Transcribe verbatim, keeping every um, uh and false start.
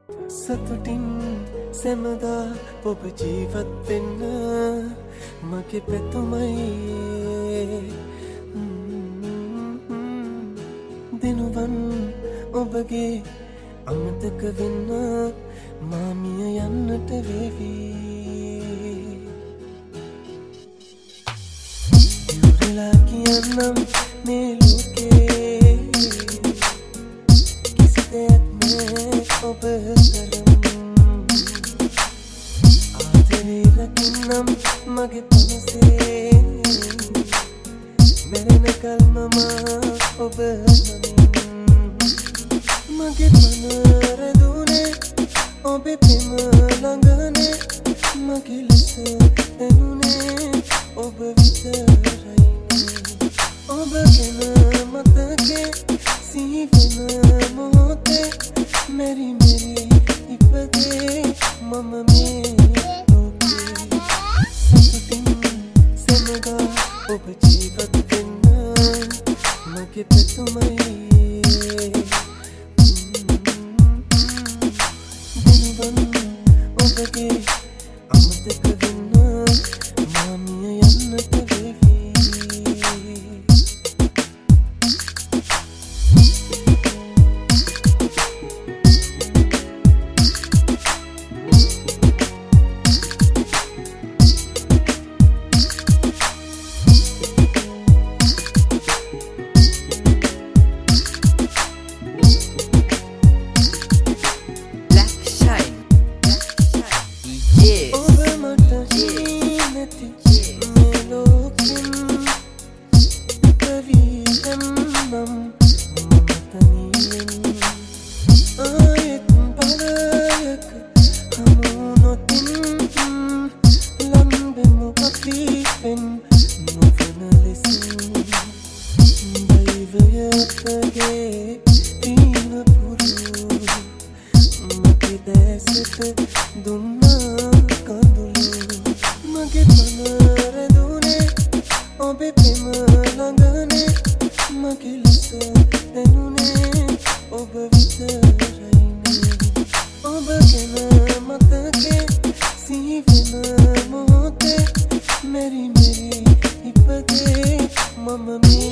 සතුටින් සැමදා ඔබ ජීවත් වෙන්න මගේ පැතුමයි දිනුවන් ඔබගේ අමතක වෙන්න මාමිය යන්නට වේවි ඉවරලා කියන්නම් මේ ලෝකේ කිසි දෙයක් නෑ ඔබ කරම් ආදරේ රකින්නම් මගේ පනසේ මෙරෙනකල් මම ඔබ මගේ පන රැඳුනේ ඔබේ පෙම ළඟනේ මගේ ලෙස දැනුනේ ඔබ විතරයි ඔබ ගැන මතකේ සිහිවෙන මොහොතේ මෙරි මෙරි ඉපදේ මම මේ ලෝකේ සතුටින් සැමදා ඔබ ජීවත් වෙන්න මගේ පැතුමයි ඔබගේ අමතක වෙන්න මාමිය යන්නට වේවි ඔබේ පෙම ළඟනේ මගේ ලෙස දැනුනේ ඔබ විතරයිනේ ඔබ ගැන මතකේ සිහිවෙන මොහොතේ මෙරි මෙරි ඉපදේ මම මේ